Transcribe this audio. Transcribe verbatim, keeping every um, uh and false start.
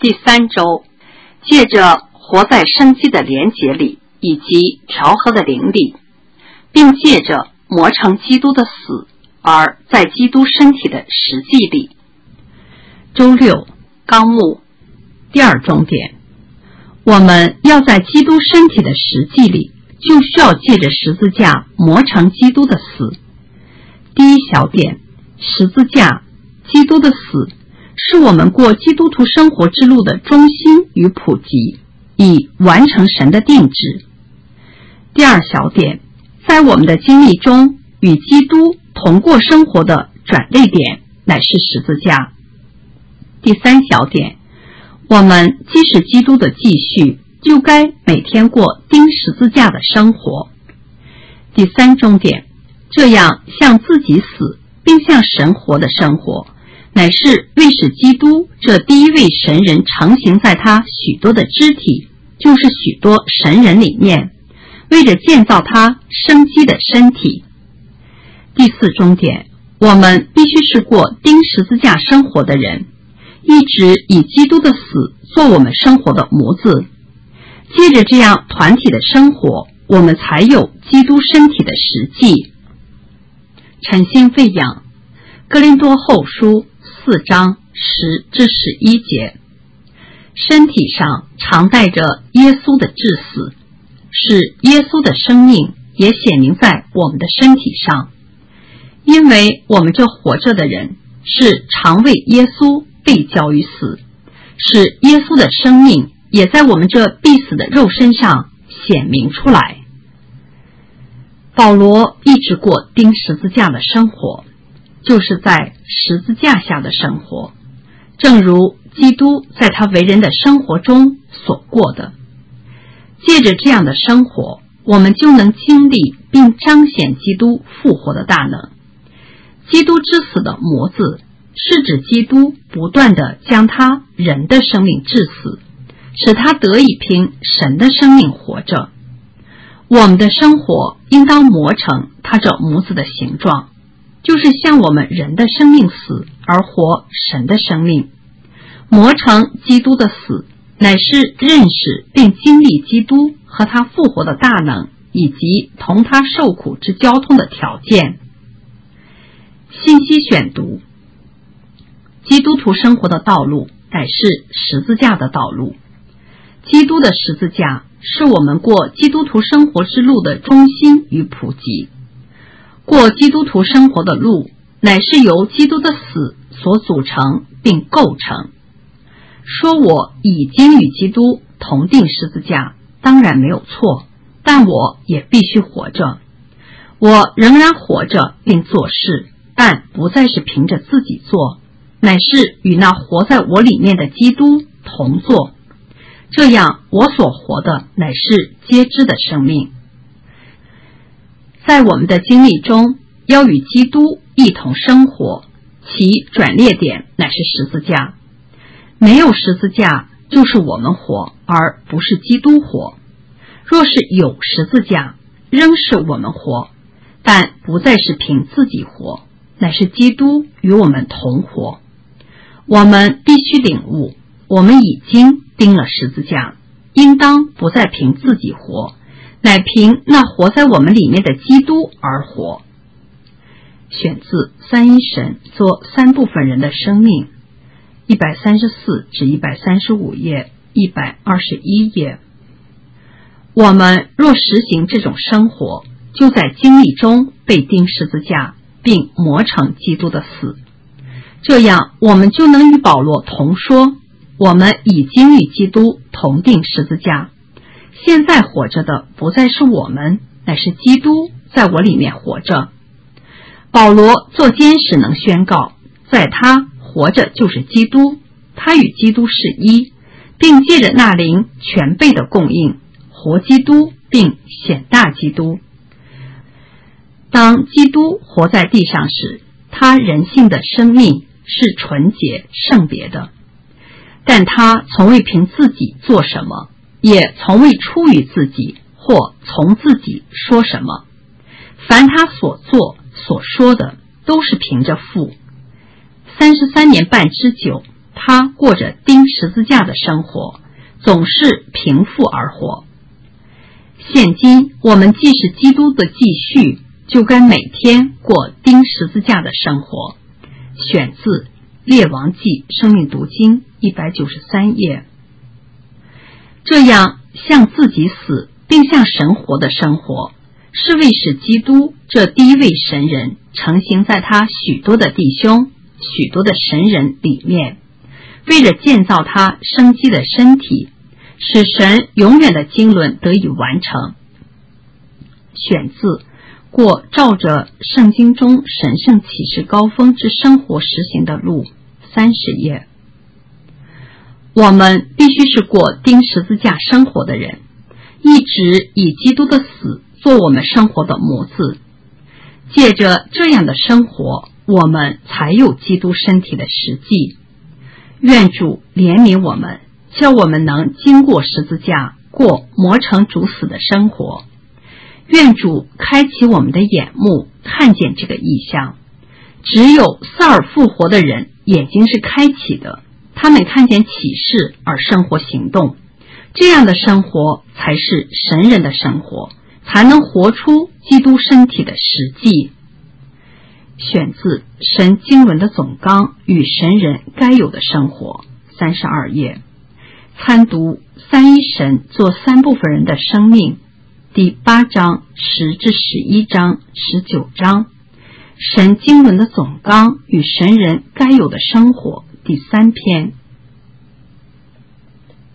第三周，借着活在生机的连结里以及调和的灵里，并借着磨成基督的死而在基督身体的实际里。 周六， 纲目第二重点，我们要在基督身体的实际里，就需要借着十字架磨成基督的死。第一小点，十字架，基督的死是我们过基督徒生活之路的中心与普及，以完成神的定制。第二小点，在我们的经历中与基督同过生活的转捩点乃是十字架。第三小点，我们既是基督的继续，就该每天过钉十字架的生活。第三重点，这样向自己死并向神活的生活，乃是为使基督这第一位神人成行在他许多的肢体，就是许多神人里面，为着建造他生机的身体。第四重点，我们必须是过钉十字架生活的人，一直以基督的死做我们生活的模子。借着这样团体的生活，我们才有基督身体的实际。诚心喂养，哥林多后书四章十至十一节，身体上常带着耶稣的致死，使耶稣的生命也显明在我们的身体上。因为我们这活着的人是常为耶稣被交于死，使耶稣的生命也在我们这必死的肉身上显明出来。保罗一直过钉十字架的生活，就是在十字架下的生活，正如基督在他为人的生活中所过的。借着这样的生活，我们就能经历并彰显基督复活的大能。基督之死的模子是指基督不断地将他人的生命致死，使他得以凭神的生命活着。我们的生活应当磨成他这模子的形状，就是向我们人的生命死而活神的生命。磨成基督的死，乃是认识并经历基督和他复活的大能，以及同他受苦之交通的条件。信息选读，基督徒生活的道路乃是十字架的道路。基督的十字架是我们过基督徒生活之路的中心与普及。过基督徒生活的路乃是由基督的死所组成并构成。说我已经与基督同定十字架当然没有错，但我也必须活着。我仍然活着并做事，但不再是凭着自己做，乃是与那活在我里面的基督同做。这样我所活的乃是皆知的生命。在我们的经历中，要与基督一同生活，其转捩点乃是十字架。没有十字架，就是我们活，而不是基督活。若是有十字架，仍是我们活，但不再是凭自己活，乃是基督与我们同活。我们必须领悟，我们已经钉了十字架，应当不再凭自己活，乃凭那活在我们里面的基督而活。选自三一神做三部分人的生命，一百三十四至一百三十五页，一百二十一页。我们若实行这种生活，就在经历中被钉十字架，并磨成基督的死。这样我们就能与保罗同说，我们已经与基督同定十字架，现在活着的不再是我们，乃是基督在我里面活着。保罗做监使能宣告，在他活着就是基督，他与基督是一，并借着那灵全备的供应，活基督并显大基督。当基督活在地上时，他人性的生命是纯洁圣别的，但他从未凭自己做什么，也从未出于自己或从自己说什么。凡他所做所说的，都是凭着父。三十三年半之久， 他过着钉十字架的生活，总是平复而活。现今我们既是基督的继续，就该每天过钉十字架的生活。选自列王纪生命读经一百九十三页。这样向自己死并向神活的生活，是为使基督这第一位神人成行在他许多的弟兄、许多的神人里面，为了建造他生机的身体，使神永远的经纶得以完成。选自过照着圣经中神圣启示高峰之生活实行的路三十页。我们必须是过钉十字架生活的人，一直以基督的死做我们生活的模子。借着这样的生活，我们才有基督身体的实际。愿主怜悯我们，叫我们能经过十字架，过磨成主死的生活。愿主开启我们的眼目，看见这个异象。只有死而复活的人眼睛是开启的，他们看见启示而生活行动，这样的生活才是神人的生活，才能活出基督身体的实际。选自神经纶的总纲与神人该有的生活三十二页。参读三一神做三部分人的生命第八章十至十一章十九章，神经纶的总纲与神人该有的生活第三篇。